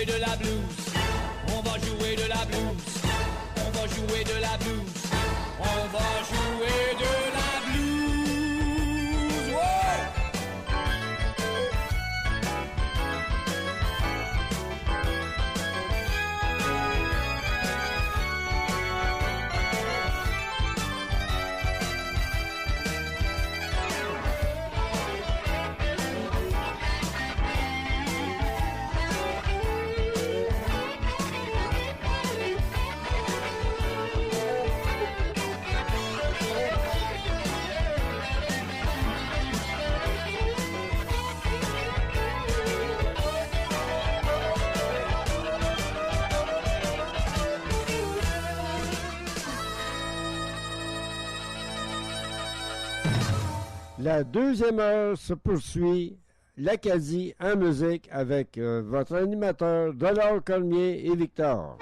jouer de la blues. On va jouer de la blues. On va jouer de la blues. On va jouer de la blues. Ouais! La deuxième heure se poursuit, l'Acadie en musique avec votre animateur Dollar Cormier et Victor.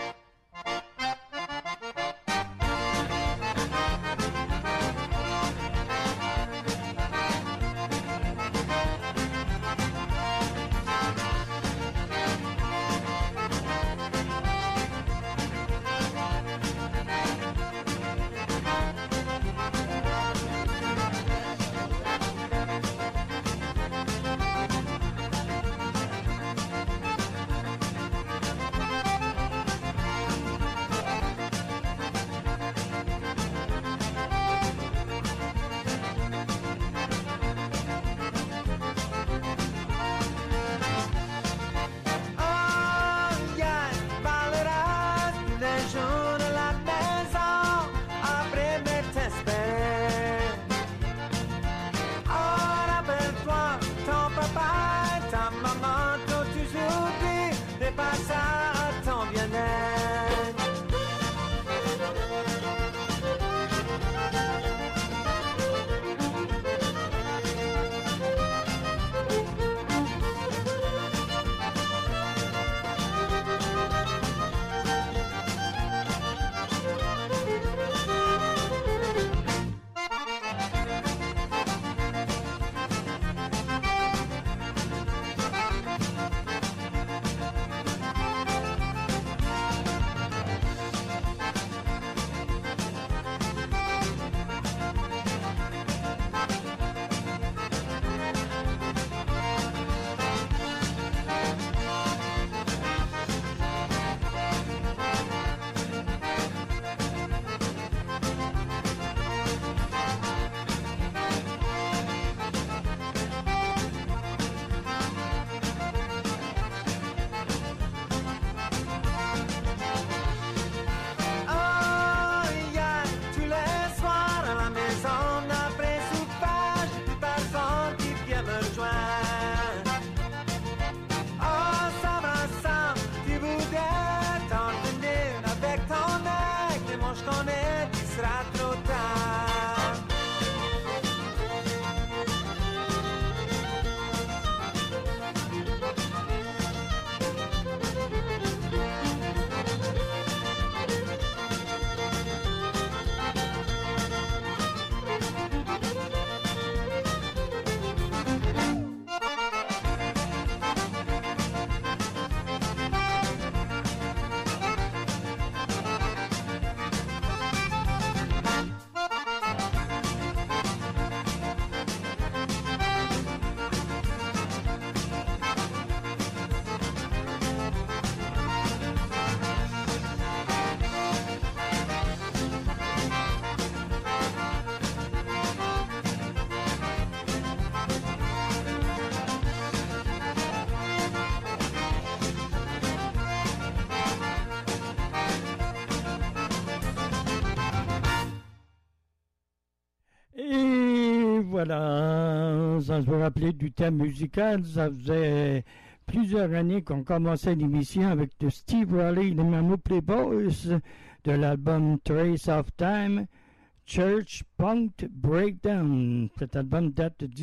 Voilà, ça se rappeler du thème musical. Ça faisait plusieurs années qu'on commençait l'émission avec de Steve Riley, les Mammoth Playboys, de l'album Trace of Time, Church Punk Breakdown. Cet album date de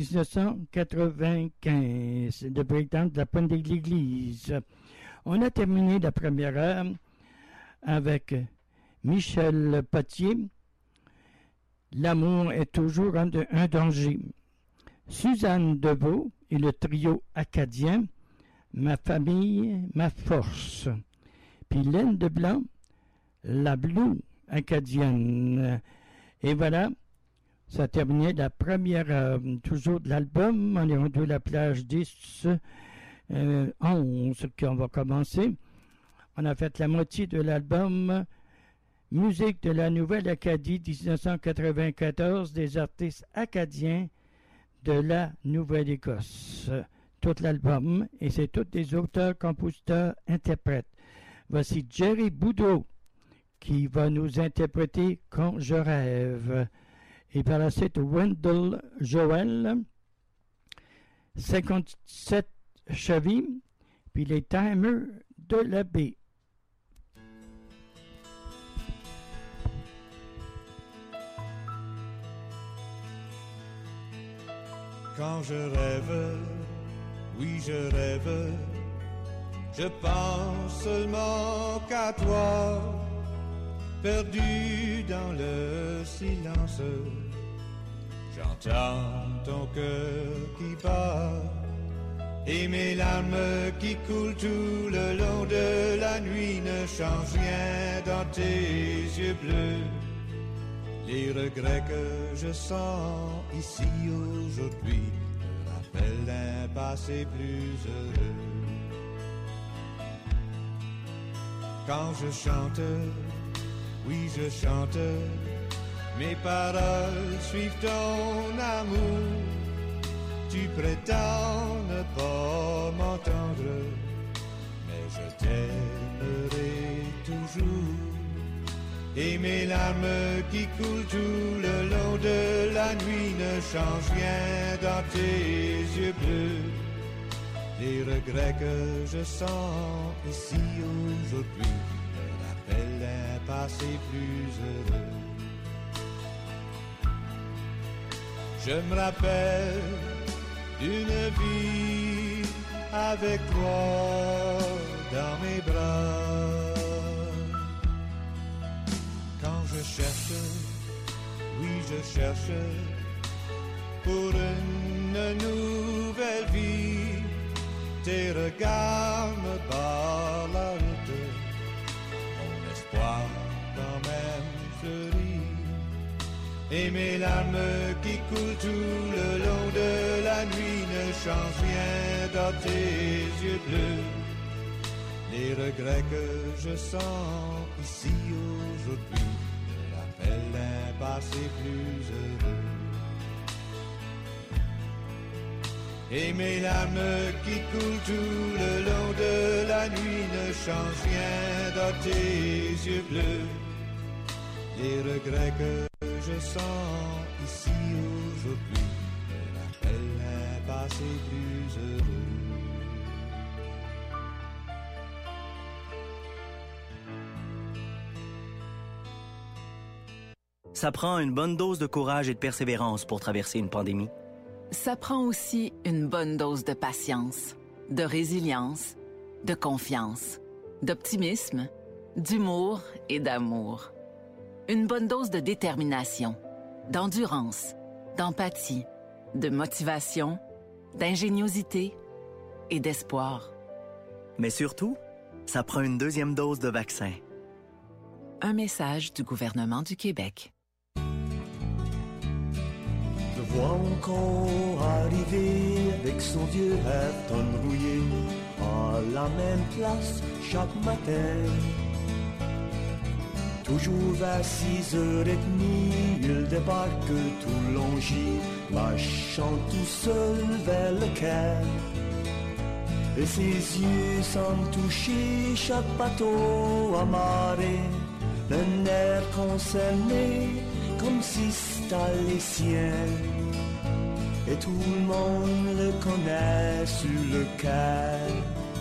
1995, de breakdown de la pointe de l'église. On a terminé la première heure avec Michel Potier. L'amour est toujours un danger. Suzanne Deveau et le trio acadien Ma famille, ma force. Puis Laine de Blanc, la Blue acadienne. Et voilà, ça terminait la première, toujours de l'album. On est rendu à la plage 10, 11 qu'on va commencer. On a fait la moitié de l'album Musique de la Nouvelle-Acadie 1994 des artistes acadiens de la Nouvelle-Écosse. Tout l'album, et c'est tous des auteurs, compositeurs, interprètes. Voici Jerry Boudreau qui va nous interpréter Quand je rêve. Et par la suite, Wendell Joel, 57 chevilles, puis les Timers de la baie. Quand je rêve, oui je rêve, je pense seulement qu'à toi, perdu dans le silence. J'entends ton cœur qui bat et mes larmes qui coulent tout le long de la nuit ne changent rien dans tes yeux bleus. Les regrets que je sens ici aujourd'hui me rappellent d'un passé plus heureux. Quand je chante, oui je chante, mes paroles suivent ton amour. Tu prétends ne pas m'entendre, mais je t'aimerai toujours. Et mes larmes qui coulent tout le long de la nuit ne changent rien dans tes yeux bleus. Les regrets que je sens ici aujourd'hui me rappellent un passé plus heureux. Je me rappelle d'une vie avec toi dans mes bras. Quand je cherche, oui je cherche pour une nouvelle vie. Tes regards me barrent la route, mon espoir quand même fleurit. Et mes larmes qui coulent tout le long de la nuit ne changent rien dans tes yeux bleus. Les regrets que je sens ici aujourd'hui me rappellent un passé plus heureux. Et mes larmes qui coulent tout le long de la nuit ne changent rien dans tes yeux bleus. Les regrets que je sens ici aujourd'hui me rappellent un passé plus heureux. Ça prend une bonne dose de courage et de persévérance pour traverser une pandémie. Ça prend aussi une bonne dose de patience, de résilience, de confiance, d'optimisme, d'humour et d'amour. Une bonne dose de détermination, d'endurance, d'empathie, de motivation, d'ingéniosité et d'espoir. Mais surtout, ça prend une deuxième dose de vaccin. Un message du gouvernement du Québec. Je vois encore arriver avec son vieux Ayrton rouillé à la même place chaque matin. Toujours vers 6h30, il débarque tout longis, marchant tout seul vers le quai. Et ses yeux semblent toucher chaque bateau amarré, d'un air concerné, comme si c'était les siens. Et tout le monde le connaît sur le quai.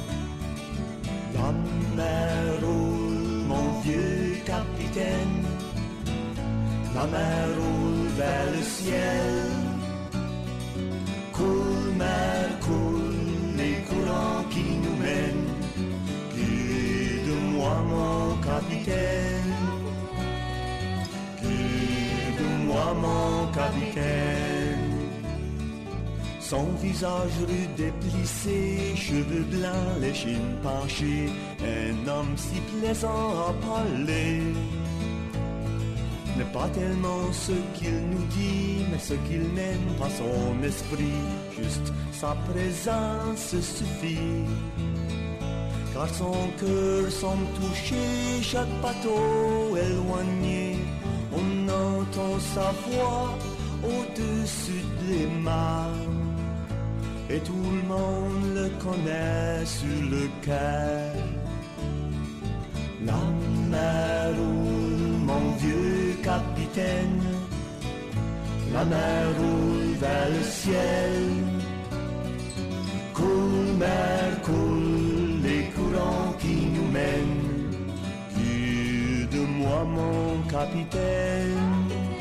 La mer roule, mon vieux capitaine, la mer roule vers le ciel. Coule, mer, coule, les courants qui nous mènent. Guide-moi, mon capitaine. Guide-moi, mon capitaine. Son visage rude et plissé, cheveux blancs, l'échine penchée, un homme si plaisant à parler. N'est pas tellement ce qu'il nous dit, mais ce qu'il mène par son esprit, juste sa présence suffit. Car son cœur semble toucher chaque bateau éloigné, on entend sa voix au-dessus des mers. Et tout le monde le connaît sur le quai. La mer roule, mon vieux capitaine, la mer roule vers le ciel. Coule, mer, coule, les courants qui nous mènent. Guide-moi, mon capitaine.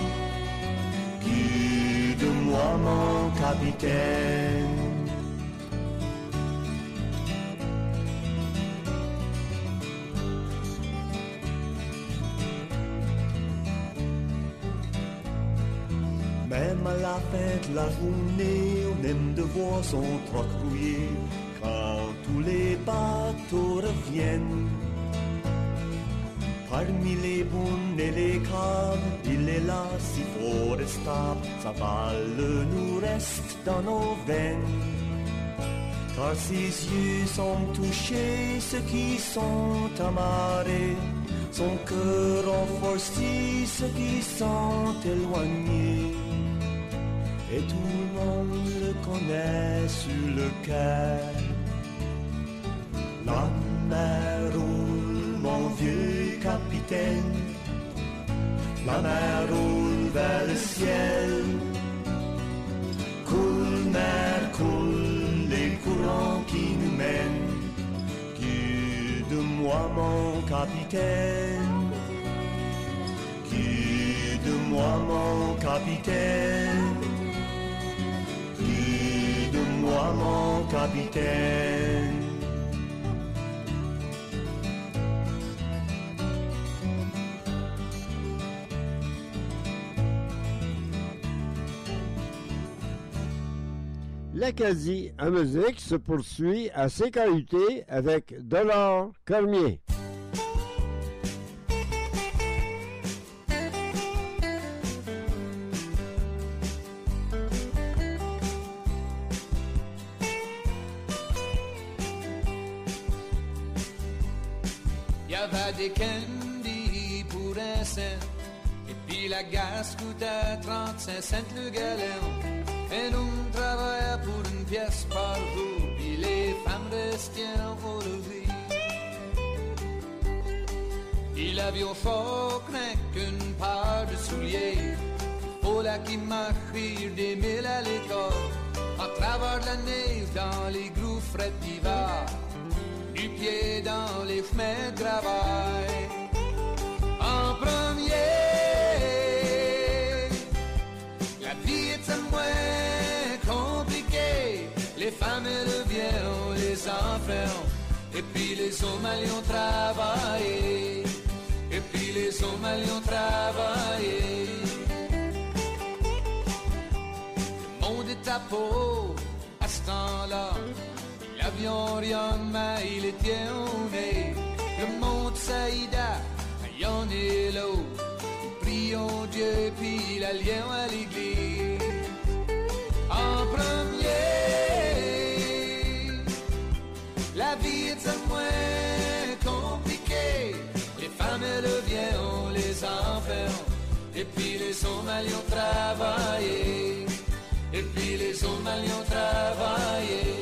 Guide-moi, mon capitaine. Même à la fin de la journée, on aime de voir son troc rouillé quand tous les bateaux reviennent. Parmi les bonnes et les caves, il est là si fort et stable, sa balle nous reste dans nos veines. Car ses yeux sont touchés, ceux qui sont amarrés, son cœur renforcé, ceux qui sont éloignés. Et tout le monde le connaît sur le quai. La mer roule, mon vieux capitaine. La mer roule vers le ciel. Coule, mer, coule, les courants qui nous mènent. Guide-moi, mon capitaine. Guide-moi, mon capitaine. Guide-moi, mon capitaine. L'Acadie en musique se poursuit à CKUT avec Dollar Cormier. Y'avait des candy pour un cent, et puis la gaz coûtait 35 cents le gallon. Et nous travaillons pour une pièce par jour, puis les femmes restaient au lever. Il avait au fort qu'une paire de souliers, pour la qui m'accrit des mille à l'école, à travers la neige dans les gros frais d'hiver, du pied dans les chemins de travail. En premier, la vie est un moins compliquée. Les femmes et le bien, on les enfants. Et puis les hommes allaient travailler. Et puis les hommes allaient travailler. Le monde est à peau à ce temps-là. L'avion rien mais il était au nez. Le monde saïda, il y en est l'eau. Prions Dieu puis l'allié à l'église. En premier, la vie est un moins compliquée. Les femmes et le bien, on les enfants. Et puis les hommes allaient travailler. Et puis les hommes allaient travailler.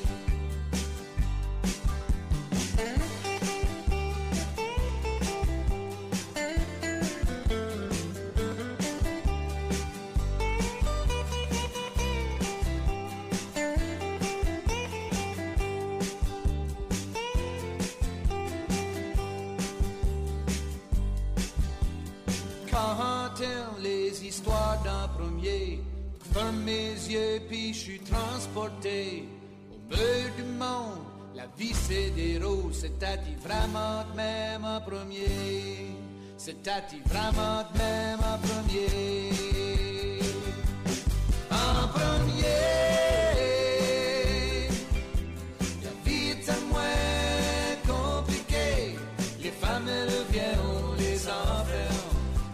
Les histoires d'un premier, ferme mes yeux puis je suis transporté au meurtre du monde. La vie c'est des roses, c'était-il vraiment de même en premier? C'était-il vraiment de même en premier? En premier,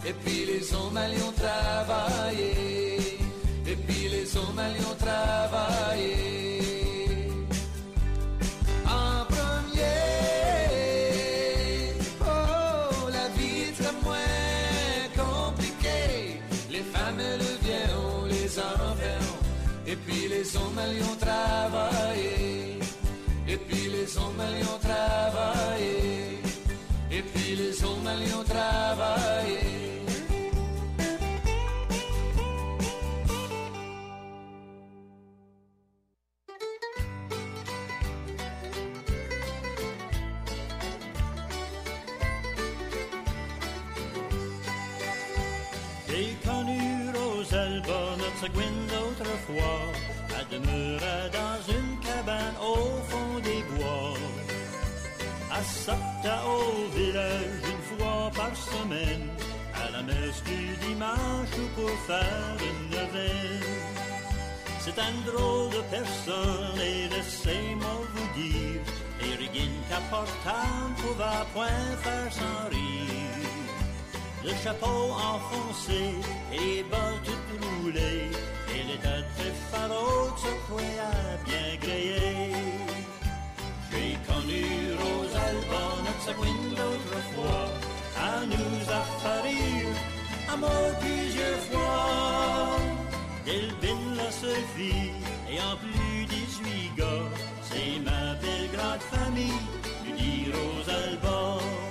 et puis les hommes allions travailler, et puis les hommes allions travailler. En premier, oh, la vie est très moins compliquée. Les femmes le viennent, les enfants, et puis les hommes allions travailler, et puis les hommes allions travailler, et puis les hommes allions travailler. J'ai connu Rosalba, notre Gwyn d'autrefois. Elle demeurait dans une cabane au fond des bois. Elle sortait au village une fois par semaine, à la messe du dimanche ou pour faire une neuvaine. C'est un drôle de personne et laissez-moi vous dire, les riguines qu'apportant pouvait point faire sans rire. Le chapeau enfoncé et les bottes toutes roulées, elle était très farouche, se croyait bien grillée. J'ai connu Rosalba, notre Gwyn d'autrefois, elle nous a fait rire, amour plusieurs fois. Delvin la seule fille, ayant plus 18 gars, c'est ma belle grande famille, lui dit Rosalba.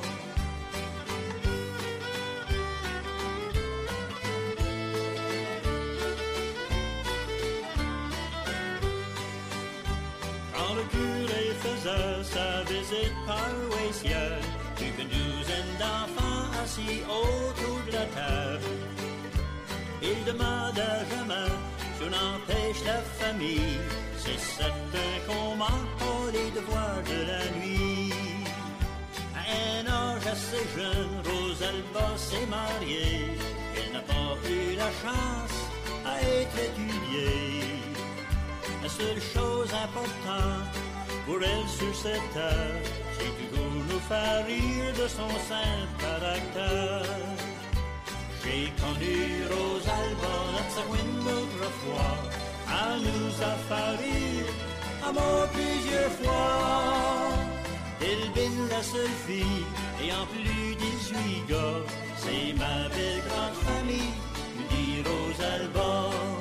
Quand le curé faisait sa visite paroissiale, une douzaine d'enfants assis autour de la table. Il demande à jamais si on empêche la famille. C'est certain qu'on manque pas les devoirs de la nuit. À un âge assez jeune, Rosalba s'est mariée. Elle n'a pas eu la chance à être étudiée. La seule chose importante pour elle sur cette terre, c'est toujours nous faire rire de son simple caractère. J'ai connu Rosalba, notre Gwyn d'autrefois, elle nous a fait rire, amour plusieurs fois. Delvin, la seule fille, ayant plus 18 gars, c'est ma belle grande famille, nous dit Rosalba.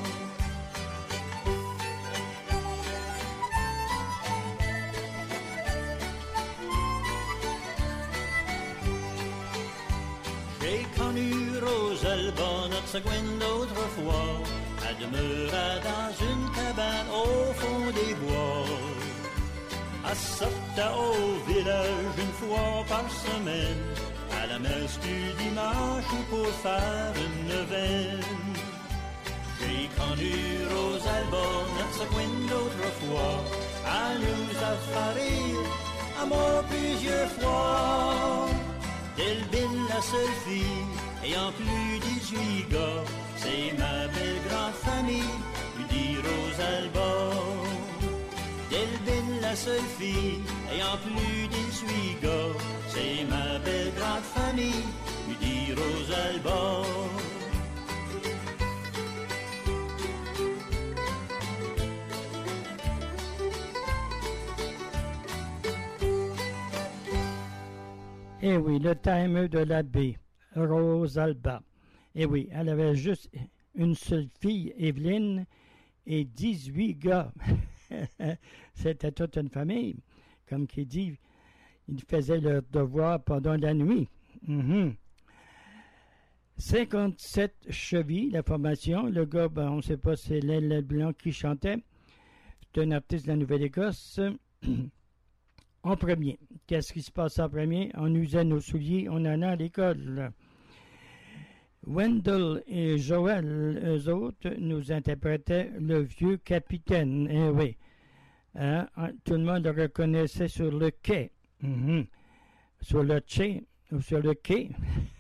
J'ai connu Rosalba, notre Gwyn d'autrefois, elle demeurait dans une cabane au fond des bois. Elle sortait au village une fois par semaine, à la messe du dimanche ou pour faire une neuvaine. J'ai connu Rosalba, notre Gwyn d'autrefois, elle nous a fait rire, amour plusieurs fois. Delvin, la seule fille, ayant plus 18 gars, c'est ma belle grande famille, lui dit Rosalba. Delvin, la seule fille, ayant plus 18 gars, c'est ma belle grande famille, lui dit Rosalba. Eh oui, le timer de l'abbé, Rosalba. Eh oui, elle avait juste une seule fille, Evelyne, et 18 gars. C'était toute une famille. Comme qui dit, ils faisaient leur devoir pendant la nuit. 57 chevilles, la formation. Le gars, ben, on ne sait pas si c'est L'aile Blanc qui chantait. C'est un artiste de la Nouvelle-Écosse. En premier. Qu'est-ce qui se passe en premier? On usait nos souliers, on en a à l'école. Wendell et Joël, eux autres, nous interprétaient Le Vieux Capitaine. Eh oui. Hein? Tout le monde le reconnaissait sur le quai. Sur le quai ou sur le quai.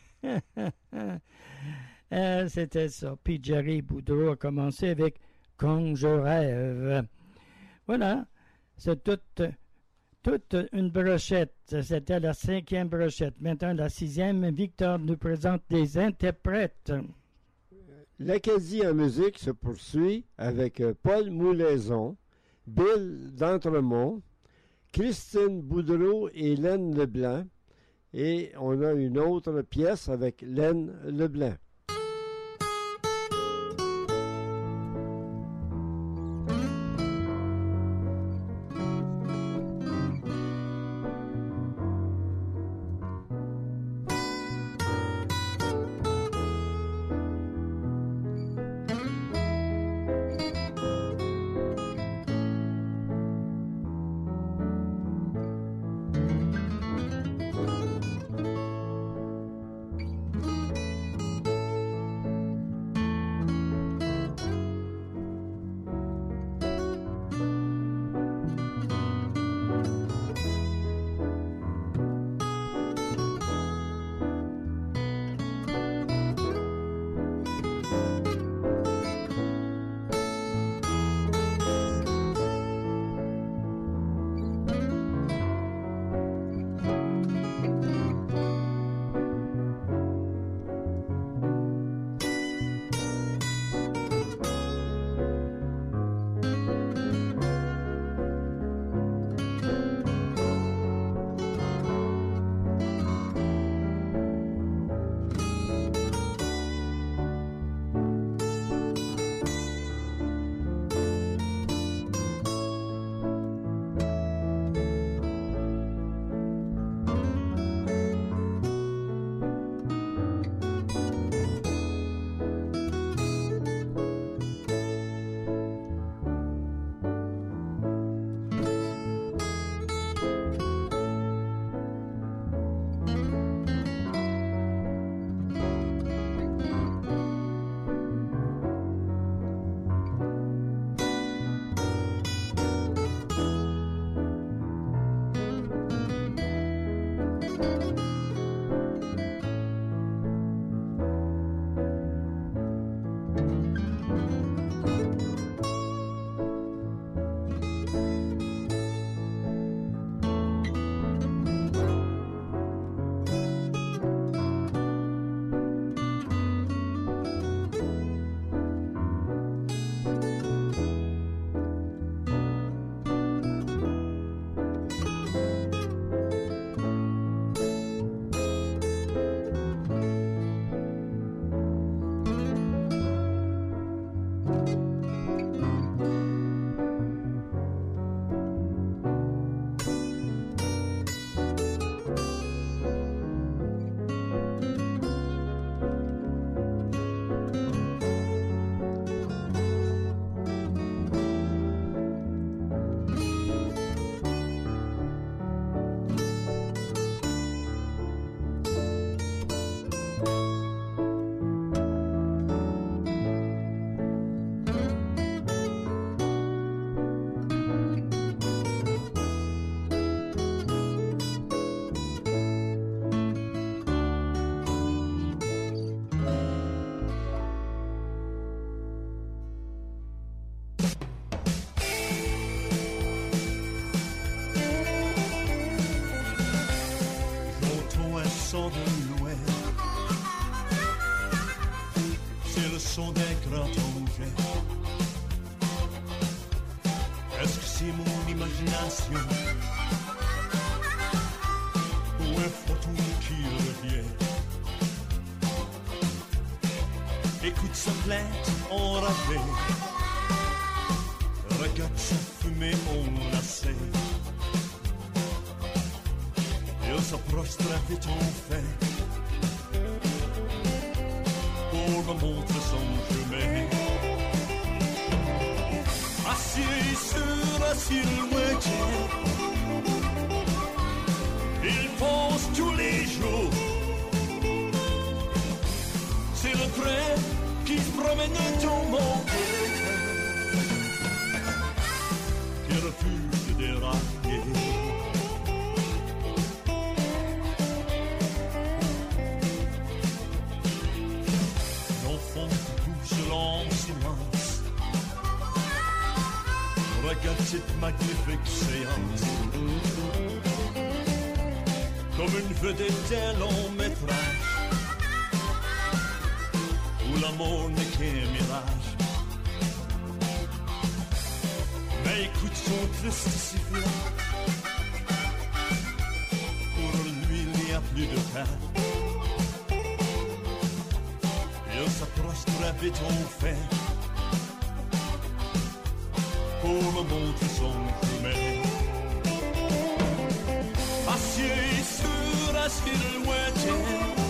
C'était ça. Puis Jerry Boudreau a commencé avec Quand je rêve. Voilà. C'est tout toute une brochette. C'était la 5e brochette. Maintenant, la 6e, Victor nous présente des interprètes. L'Acadie en musique se poursuit avec Paul Moulaison, Bill d'Entremont, Christine Boudreau et Laine Leblanc. Et on a une autre pièce avec Laine Leblanc. son de l'ouest. C'est le son d'un grand objet. Est-ce que c'est mon imagination ou un photon qui revient? Écoute sa plainte enragée, regarde sa fumée enlacée. Il s'approche très vite en fait pour me montrer son chemin. Assis sur la silhouette, il pense tous les jours. C'est le train qui se promène dans mon cœur, qui refuse de dérailler. L'enfant qui pousse en silence regarde cette magnifique séance. Comme une vedette d'un long métrage, où l'amour n'est qu'un mirage. Mais écoute son triste sifflet, pour lui il n'y a plus de peine. Il s'approche très vite au fait, pour me montrer son chemin. Assis sur un ciel lointain,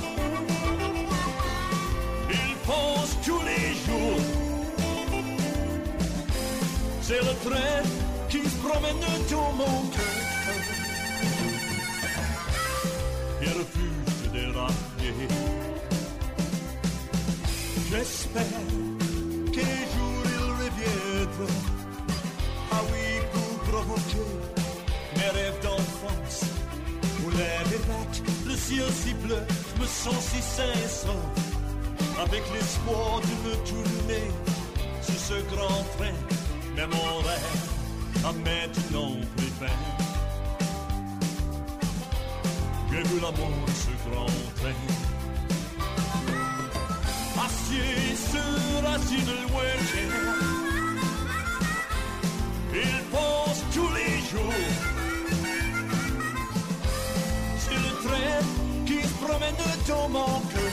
il pense tous les jours. C'est le train qui se promène dans mon cœur. Il refuse de déraper. J'espère qu'un jour il reviendra. Ah oui, pour provoquer mes rêves d'enfance. Où l'air est vague, le ciel si bleu, me sens si sincère. Avec l'espoir de me tourner sur ce grand train. Mais mon rêve a maintenant pris fin. J'ai vu l'amour de ce grand train. Assis sur un ciel lointain, il pense tous les jours. C'est le train qui se promène dans mon cœur.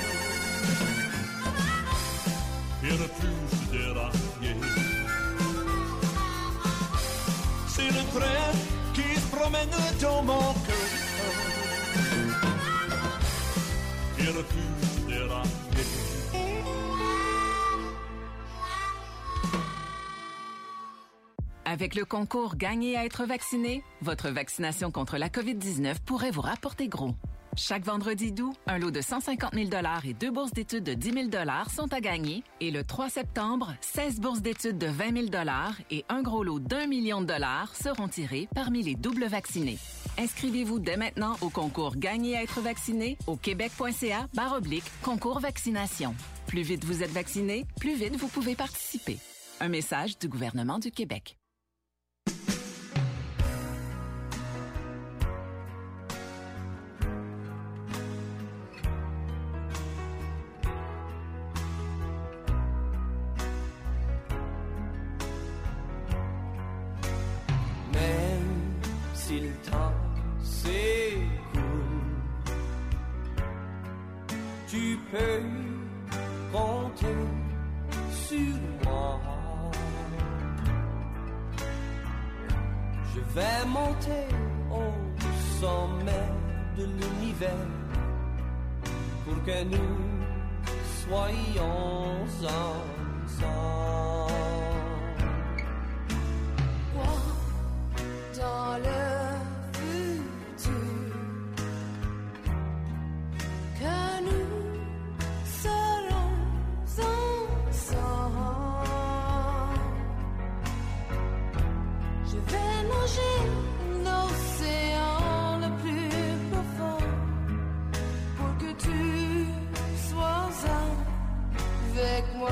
Il refuse de dérailler. C'est le train qui se promène dans mon cœur. Il refuse de dérailler. Avec le concours Gagner à être vacciné, votre vaccination contre la COVID-19 pourrait vous rapporter gros. Chaque vendredi d'août, un lot de 150 000 $ et 2 bourses d'études de 10 000 $ sont à gagner. Et le 3 septembre, 16 bourses d'études de 20 000 $ et un gros lot d'1 million de $ seront tirés parmi les doubles vaccinés. Inscrivez-vous dès maintenant au concours Gagner à être vacciné au québec.ca/concours vaccination. Plus vite vous êtes vacciné, plus vite vous pouvez participer. Un message du gouvernement du Québec. Si le temps s'écoule, tu peux compter sur moi. Je vais monter au sommet de l'univers pour que nous soyons ensemble. Dans le futur, que nous serons ensemble. Je vais nager l'océan le plus profond pour que tu sois avec moi.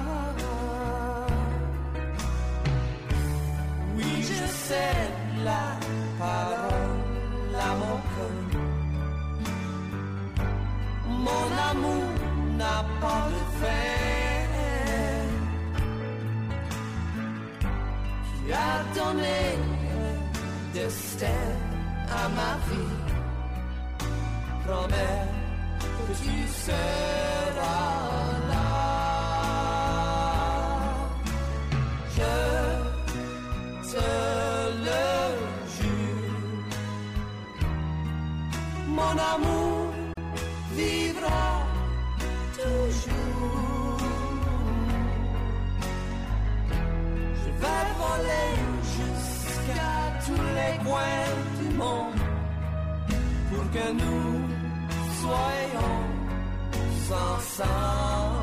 Oui, je sais la parole à mon cœur. Mon amour n'a pas de fin. Tu as donné le destin à ma vie. Promets que tu seras là. Je te le mon amour vivra toujours. Je vais voler jusqu'à tous les coins du monde pour que nous soyons ensemble.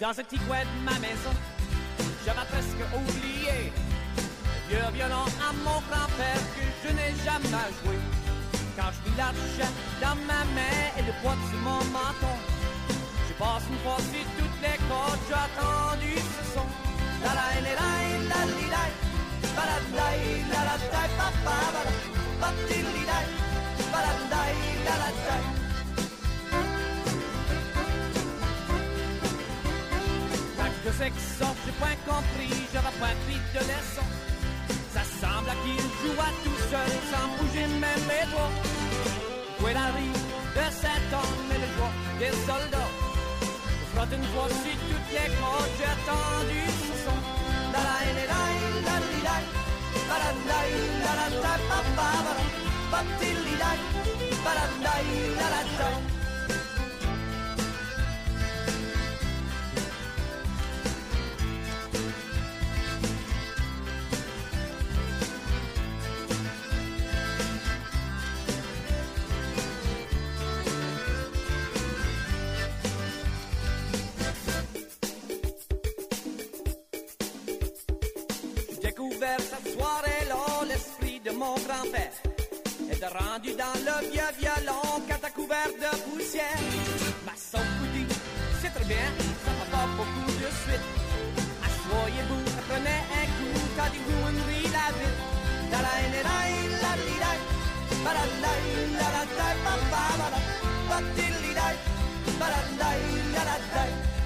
dans ce petit coin de ma maison. J'avais presque oublié le vieux violon à mon grand-père que je n'ai jamais joué. Quand je vis l'archet dans ma main et le poids sur mon menton, j'ai passé une fois sur toutes les côtes, j'ai attendu ce son. La la la la la la la la la la la la papa la la la la la la. Je sais que ça, j'ai point compris, j'avais point pris de leçon. Ça semble qu'il jouait tout seul, sans bouger même les doigts. Jouer la rive de cet homme et le joie des soldats. Je frotte une fois sur toutes les côtes, j'ai attendu ce son. La la la la la la la la la la la la papa la la la la la. Cette soirée-là, l'esprit de mon grand-père était rendu dans le vieux violon quand t'as couvert de poussière. Ma son dit, c'est très bien, ça va pas beaucoup de suite. Assoyez-vous, prenez un coup, quand il vous une rit la vite. La la la la la la la la la la la la papa la la la la la la la.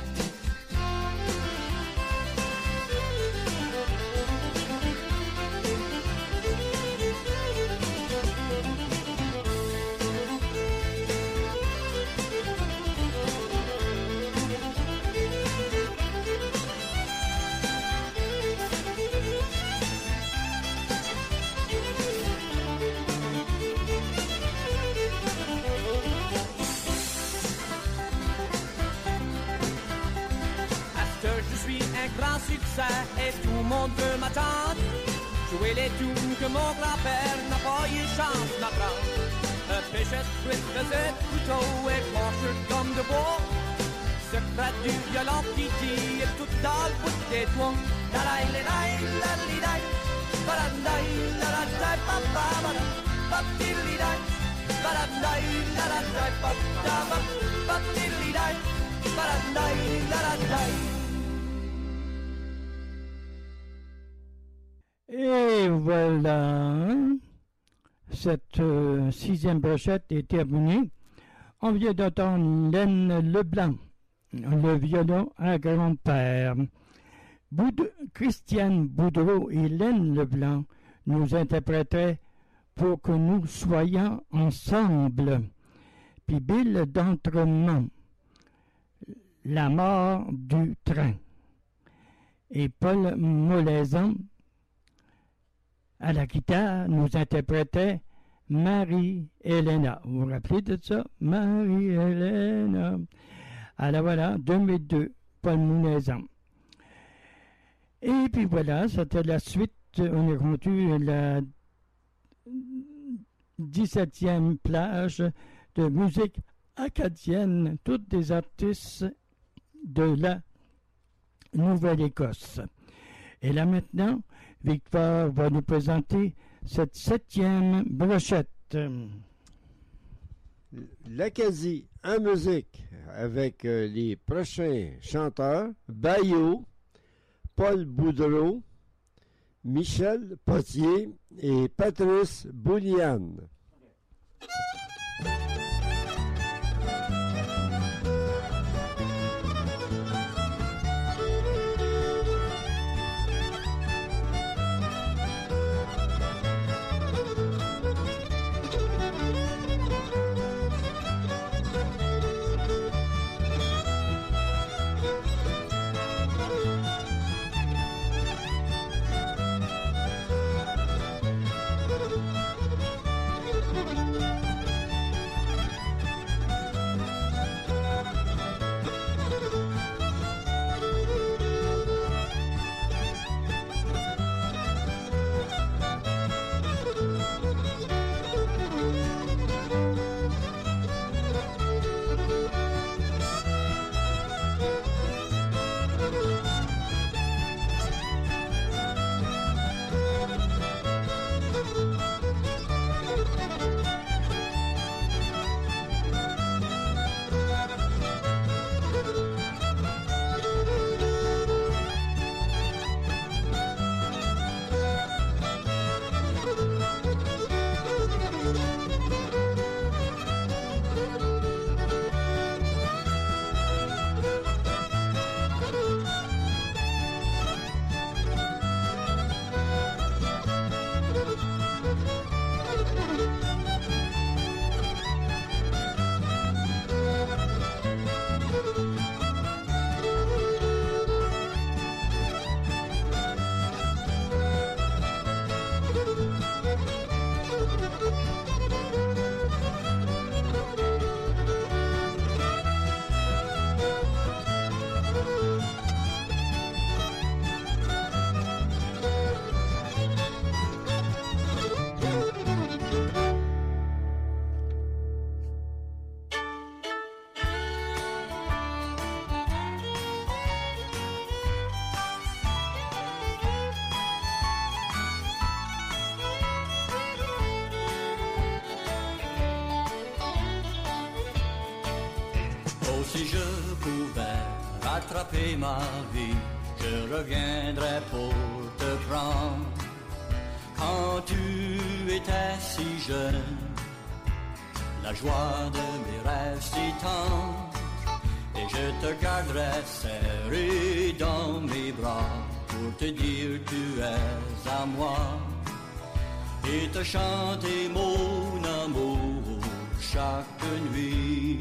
Grand succès et tout le monde veut m'attendre. Jouer les tunes que mon grand-père n'a pas eu chance d'apprendre. Un pêcheur fruit faisait de couteau et plancheux comme de bois. Secret du violon qui dit et tout dans le bout des doigts. La la la la la la la la la la la la papa la la la la la la la la. Et voilà, cette sixième brochette est terminée. On vient d'entendre Laine Leblanc, le violon à grand-père. Christiane Boudreau et Laine Leblanc nous interprétaient Pour que nous soyons ensemble. Puis Bill d'Entremont, La mort du train. Et Paul Molaison, à la guitare, nous interprétait Marie-Hélène. Vous vous rappelez de ça? Marie-Hélène. Alors voilà, 2002, Paul Molaison. Et puis voilà, c'était la suite. On est rendu la 17e plage de musique acadienne, toutes des artistes de la Nouvelle-Écosse. Et là maintenant, Victor va nous présenter cette 7e brochette. L'Acadie en musique avec les prochains chanteurs, Baillot, Paul Boudreau, Michel Potier et Patrice Boulian. si je pouvais rattraper ma vie, je reviendrais pour te prendre. Quand tu étais si jeune, la joie de mes rêves si tendre, et je te garderai serré dans mes bras pour te dire tu es à moi, et te chanter mon amour chaque nuit.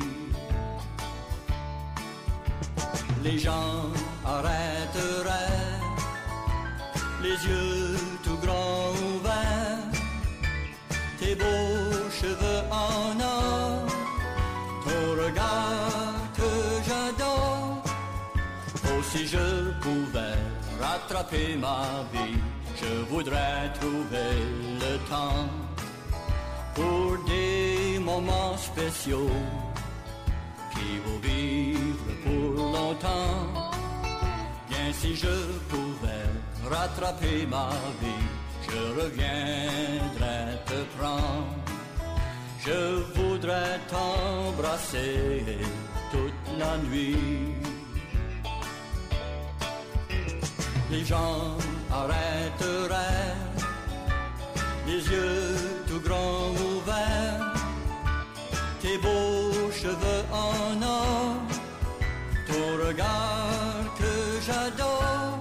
Les gens arrêteraient les yeux tout grands ouverts, tes beaux cheveux en or, ton regard que j'adore. Oh, si je pouvais rattraper ma vie, je voudrais trouver le temps pour des moments spéciaux qui vont vivre pour longtemps. Bien, si je pouvais rattraper ma vie, je reviendrais te prendre. Je voudrais t'embrasser toute la nuit. Les gens arrêteraient les yeux tout grands ouverts, tes beaux cheveux en or, ton regard que j'adore.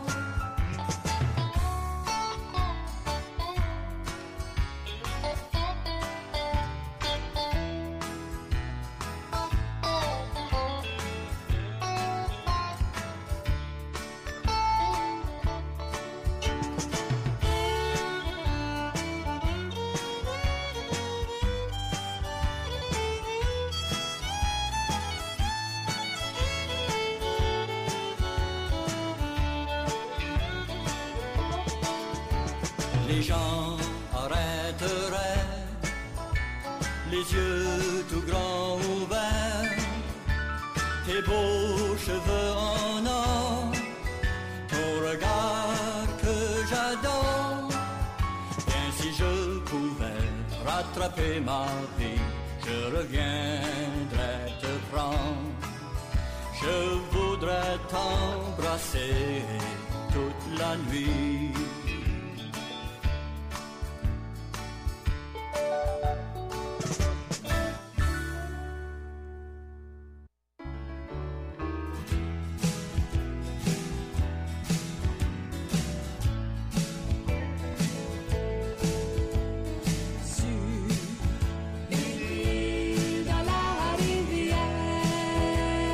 Les gens arrêteraient les yeux tout grands ouverts, tes beaux cheveux en or, ton regard que j'adore. Bien, si je pouvais rattraper ma vie, je reviendrais te prendre. Je voudrais t'embrasser toute la nuit.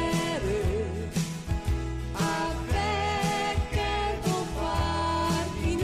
Avec ton phare qui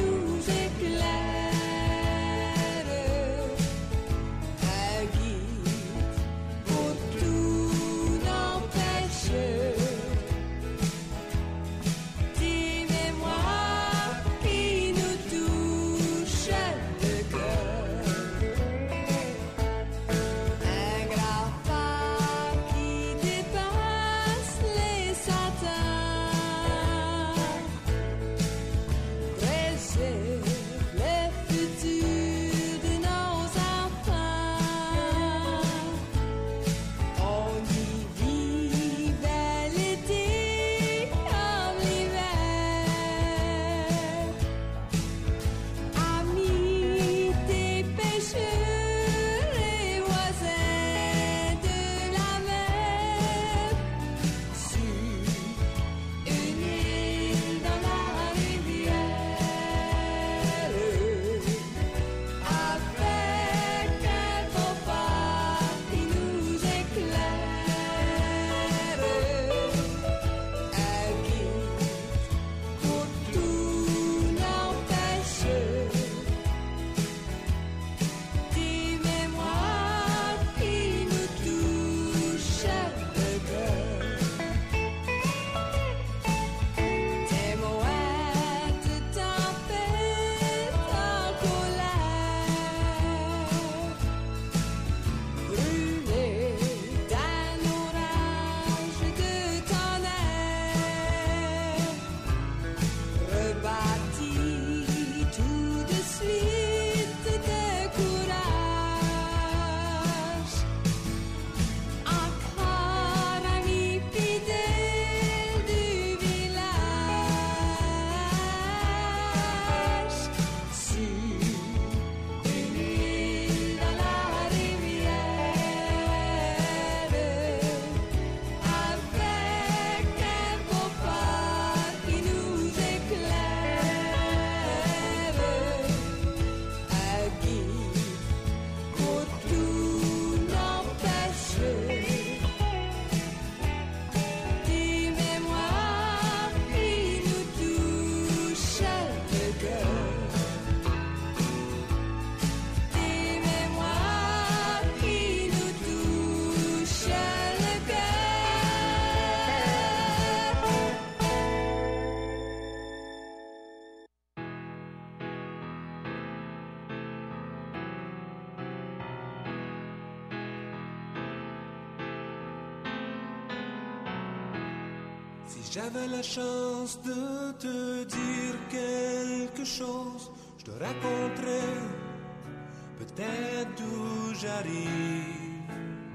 Si j'avais la chance de te dire quelque chose, je te raconterais peut-être d'où j'arrive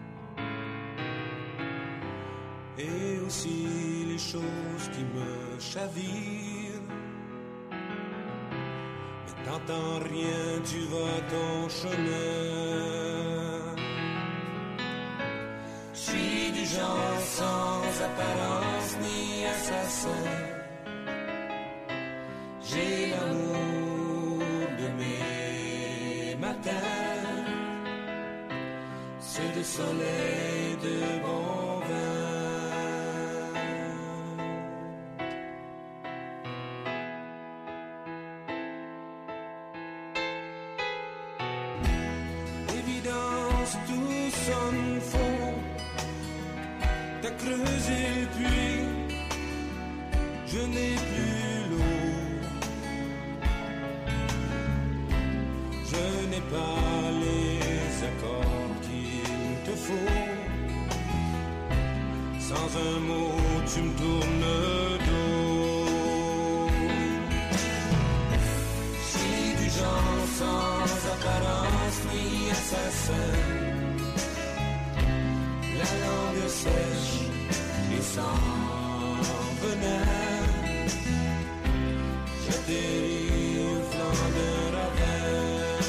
et aussi les choses qui me chavirent. Mais t'entends rien, tu vas ton chemin. Je suis du genre sans apparence ni assassin. J'ai l'amour de mes matins, ceux de soleil, de bon vin. Évidence, tout sonne faux. T'as creusé le puits, je n'ai plus l'eau. Je n'ai pas les accords qu'il te faut. Sans un mot, tu me tournes le dos. Je suis du genre sans apparence ni assassin. La langue sèche et sans venin, j'atterris au flanc d'un ravin.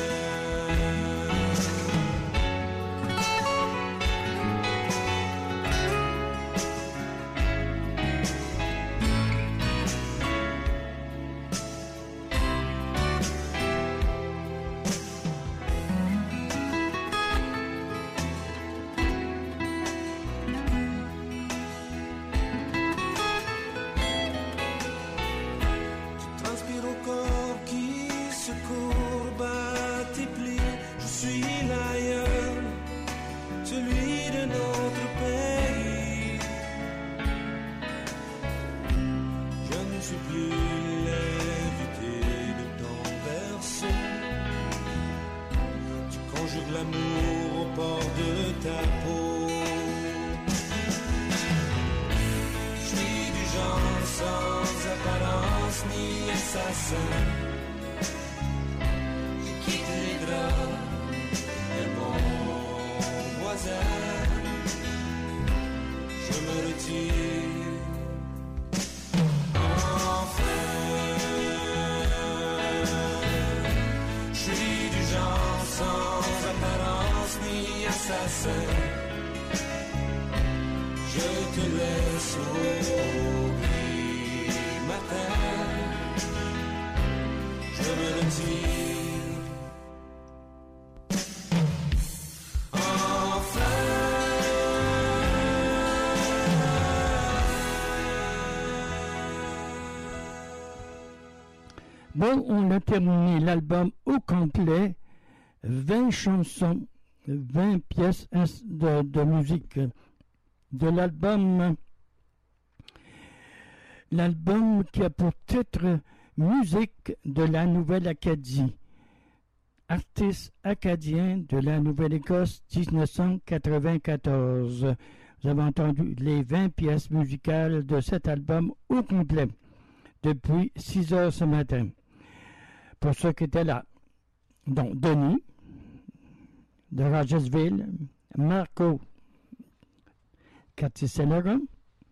L'amour au port de ta peau. Je suis du genre sans apparence ni assassin. Je quitte les draps de mon voisin. Je me retire enfin. Je suis du genre sans apparence ni assassin. Je te laisse au gris matin. Je me retire enfin. Bon, on a terminé l'album au complet. 20 chansons, 20 pièces de musique de l'album. L'album qui a pour titre Musique de la Nouvelle-Acadie. Artistes acadiens de la Nouvelle-Écosse 1994. Vous avez entendu les 20 pièces musicales de cet album au complet depuis 6 heures ce matin. Pour ceux qui étaient là, donc Denis de Rogersville, Marco Cartier-Saint-Laurent,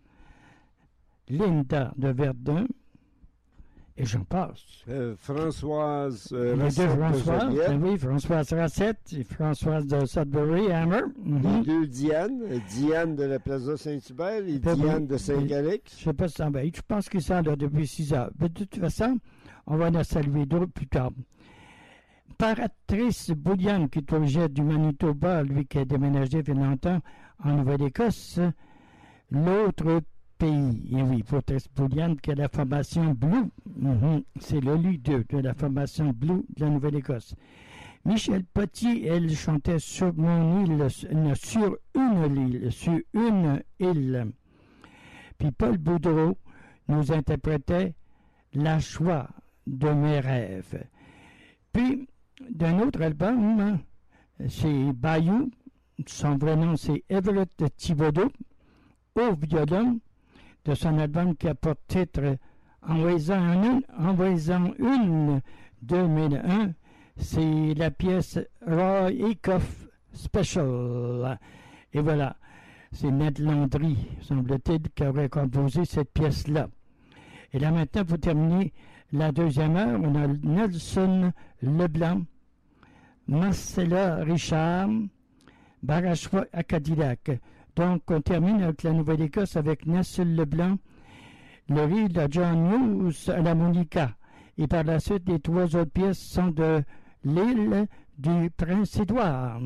Linda de Verdun, et j'en passe. Françoise Françoise Racette et Françoise de Sudbury, Hammer. Les deux Diane, Diane de la Plaza Saint-Hubert et Diane de Saint-Galix. Je ne sais pas si ça va. Je pense qu'ils sont là depuis 6 heures. Mais de toute façon, on va en saluer d'autres plus tard. Patrice Boulian, qui est originaire du Manitoba, lui qui a déménagé il y a longtemps en Nouvelle-Écosse, l'autre pays. Et oui, Patrice Boulian qui a la formation Blue. C'est le leader de la formation Blue de la Nouvelle-Écosse. Michel Potier, elle chantait sur mon île, sur une île. Puis Paul Boudreau nous interprétait La joie de mes rêves. Puis, d'un autre album, c'est Bayou, son vrai nom c'est Everett Thibodeau, au violon, de son album qui a pour titre Envoyez-en une 2001. C'est la pièce Roy Acuff Special. Et voilà, c'est Ned Landry, semble-t-il, qui aurait composé cette pièce-là. Et là maintenant, pour terminer la deuxième heure, on a Nelson Leblanc, Marcella Richard, Barachois à Cadillac. Donc, on termine avec la Nouvelle-Écosse avec Nelson Leblanc, le riz de John Hughes à la Monica. Et par la suite, les trois autres pièces sont de l'île du Prince-Édouard.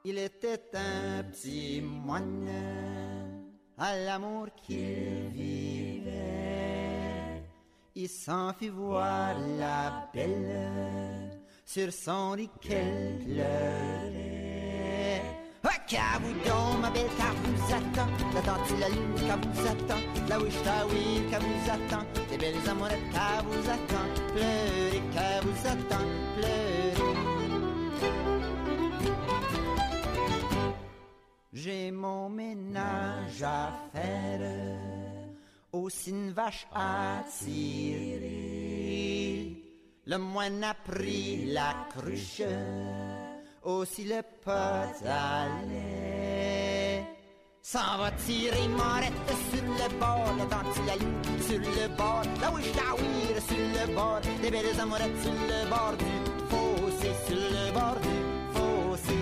Il était un petit moine à l'amour qu'il vivait. Il s'en fit voir la belle sur son lit qu'elle pleurait. Car vous donc, ma belle, car vous attend la tante la lune, car vous attend la wish ta oui, car vous attend les belles amourettes, car vous attend pleurer, car vous attend pleurer. J'ai mon ménage à faire, aussi une vache à tirer. Le moine a pris la cruche, aussi le pot à lait. S'en va tirer Marette sur le bord, la tante la lune sur le bord, la wish ta oui sur le bord, des belles amourettes sur le bord du fossé, sur le bord du fossé.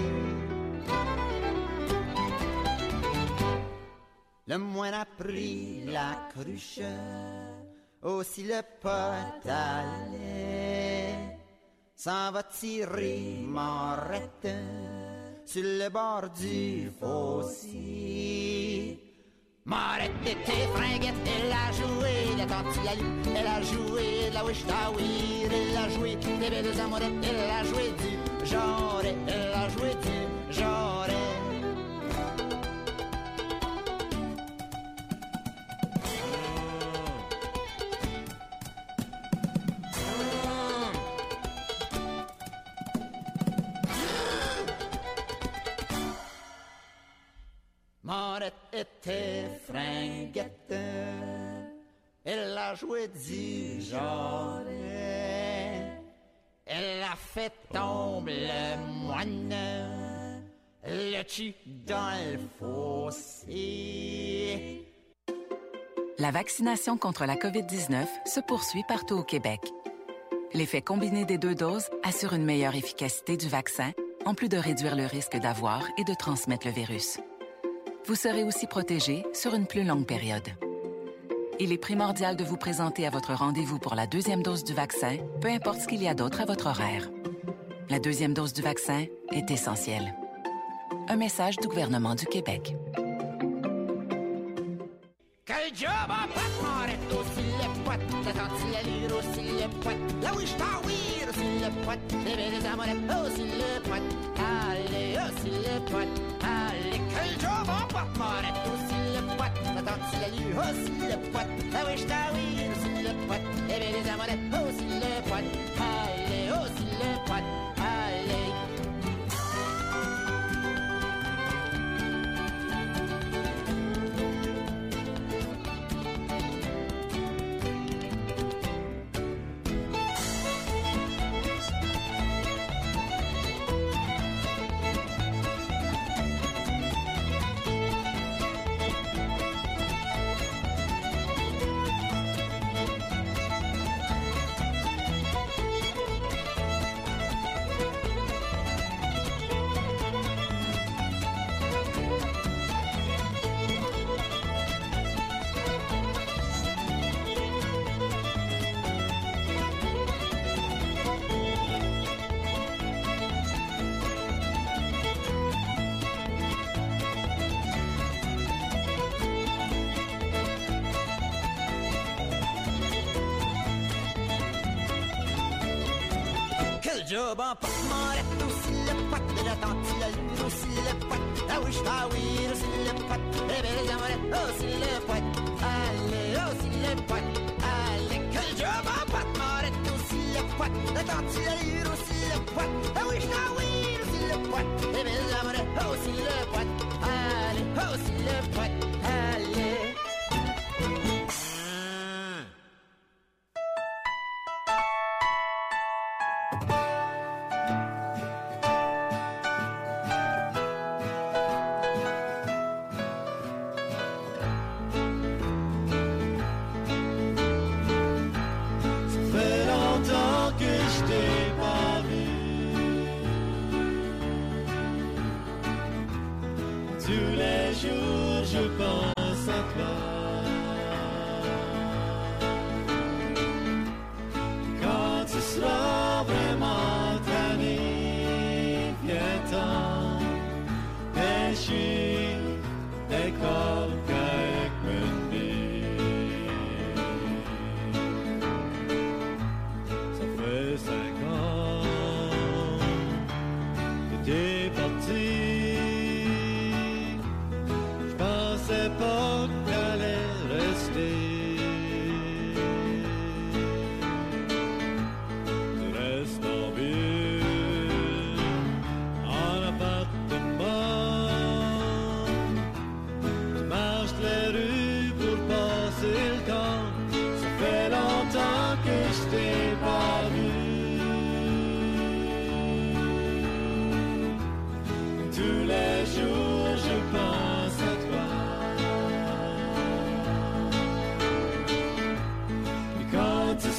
Le moine a pris la cruche, aussi le pot à lait. S'en va tirer Marette sur le bord du fossé. Marette était fringuette, elle a joué la tante la lune, elle a joué la wish ta oui, elle a joué des belles amourettes, elle a joué du genre, elle a joué du genre. Marette était fringuette, elle a joué du genre, elle a fait tomber le moine, le tue dans le fossé. La vaccination contre la COVID-19 se poursuit partout au Québec. L'effet combiné des 2 doses assure une meilleure efficacité du vaccin, en plus de réduire le risque d'avoir et de transmettre le virus. Vous serez aussi protégé sur une plus longue période. Il est primordial de vous présenter à votre rendez-vous pour la 2e dose du vaccin, peu importe ce qu'il y a d'autre à votre horaire. La 2e dose du vaccin est essentielle. Un message du gouvernement du Québec. Quel job en patte, Marette aussi le pote, la tante la lure aussi le pote, la wish ta oui aussi le pote, les belles amourettes aussi le pote, allez aussi le pote, allez. Quel job en patte, Marette aussi le pote, la tante la lure aussi le pote, la wish ta oui aussi le pote, les belles amourettes aussi le pote, allez aussi le pote, allez. Job en pote, Marette aussi le pote, la tante la lune aussi le pote, la wish ta oui aussi le pote, les belles amourettes aussi le pote, allez aussi le pote, allez. Quel job en pote, Marette aussi le pote, la tante la lune aussi le pote, la wish ta oui aussi le pote, les belles amourettes aussi le pote, allez aussi le pote, allez.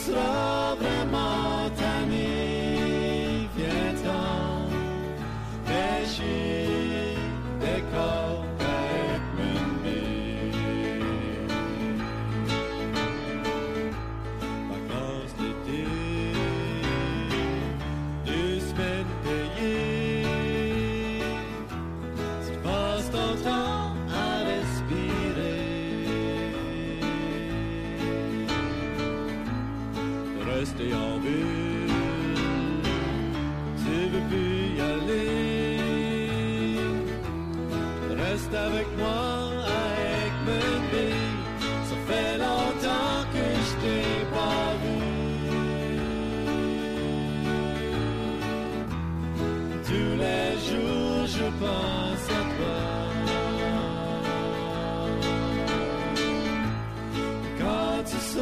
seras vraiment tanné, viens-t'en pêcher des cordes avec Munby. Vacances d'été, 2 semaines payées, tu passes ton temps à respirer. Rester en ville, tu veux plus y aller. Reste avec moi.